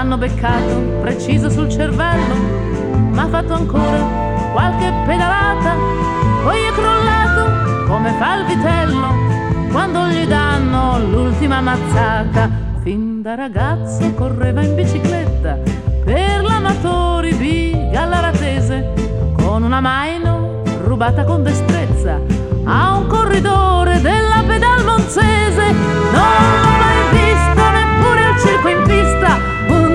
l'hanno beccato preciso sul cervello, ma ha fatto ancora qualche pedalata, poi è crollato come fa il vitello quando gli danno l'ultima mazzata. Fin da ragazzo correva in bicicletta per l'amatori di Gallaratese, con una Maino rubata con destrezza